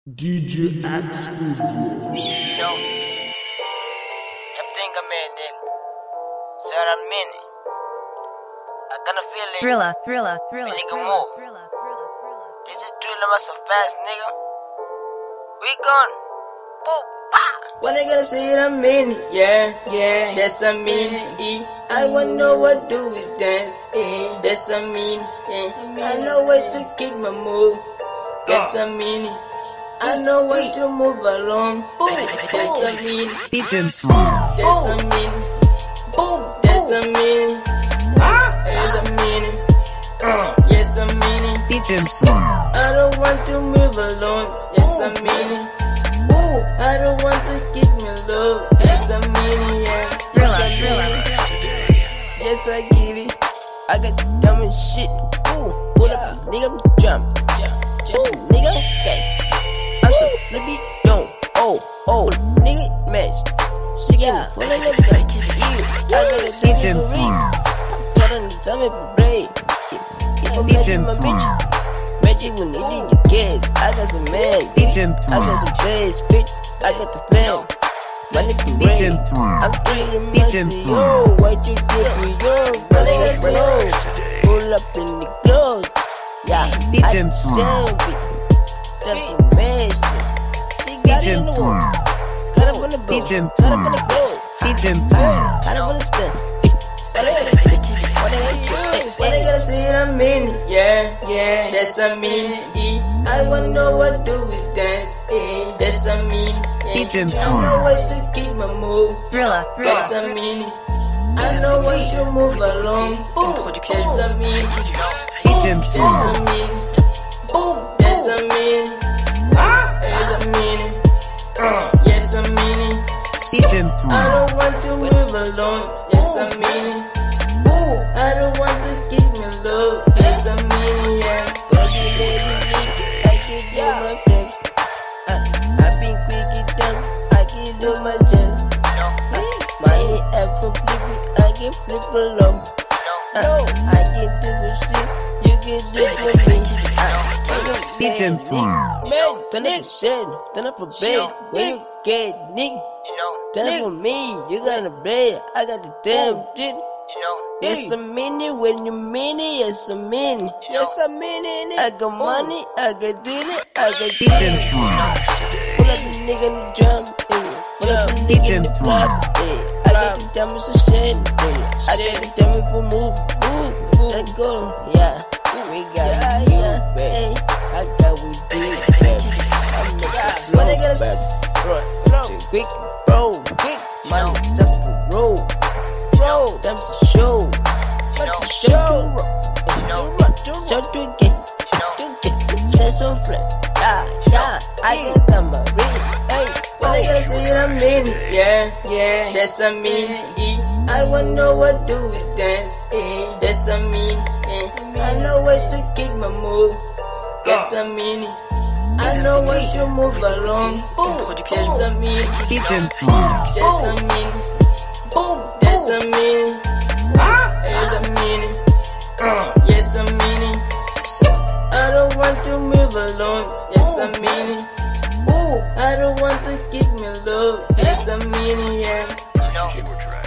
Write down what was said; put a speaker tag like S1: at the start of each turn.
S1: DJ Axe Studio.
S2: Everything I'm in, nigga. Say what I'm in it. I gonna feel it.
S3: Thriller.
S2: Nigga move. This is Thriller muscle fast, nigga. We gone. Boop, bah.
S4: When they gonna see it, I'm in it, yeah, that's a mean it. I wanna know what do is dance, that's a mean it. I know where to kick my move, that's a mean it. I know where to move along, boom, that's a mean it. That's a mean it. Boom, that's a mean it. That's a mean it. Yes, a mean it. I don't want to move alone, yes, a mean it. I don't want to keep me low. Yes, I mean it, yeah. Yes, I mean it. Yes, I get it. I got diamond shit. Ooh, pull up, nigga, jump. Ooh, nigga, okay. I'm so flippy, don't. Oh, nigga, match. She got full of the brain. I got a DJ for read. Put on the tummy for braid. If I'm matching my bitch. Magic when it in your kids. I got some man, I got some bass, bitch. I got the flame. Money for rain. I'm treating musty, yo. Why'd you give me yo? But I got slow. Pull up in the clothes. Yeah, I stand it. Defamation. She got it in the wall. Cut up on the boat. Cut up on the globe. Cut up on the stand. When they gonna see it, I'm in it, yeah, that's a mean it. I wanna know what do is dance, that's a mean it. I know where to keep my move, that's a mean it. I know where to move along, boom, that's a mean it. That's a mean it. Boom, that's a mean it. That's a mean it. Yes, I mean it. I don't want to move alone, yes, I mean it. I don't want to keep me low, yes, I mean it, yeah. But you let me, I can do my flips. I've been quick it down, I can do my jazz. Money up for flipping, I can flip along. I can do for shit, you can do for me. Man, turn up shit, turn up for bed, where you get, nigga? Turn up for me, you got a bed, I got the damn shit. Yes, a minute when you mean it, yes, a minute. Yes, a minute. I got money, I got it, I got it. Pull up a nigga in the drum, pull up a nigga in the club, I got the diamonds to shine, I got the diamond for move, let's go, yeah. We got it, I got we do it, I'm next to blow, baby. Quick, bro, quick, money stuff for roll. That's a show. That's a show. Show to get. Chest on flat. Yeah. I got the marine. Hey, when they gonna see it, I'm in it. Yeah. That's a mean it. I wanna know what do is dance. That's a mean it. I know where to kick my move. That's a mean it. I know where to move along. Boom. That's a mean it. That's a mean it. Boom, that's a mean it. That's a mean it. Yes, a mean it. I don't want to move alone. Yes, a mean it. I don't want to keep me low. Yes, a mean it, yeah.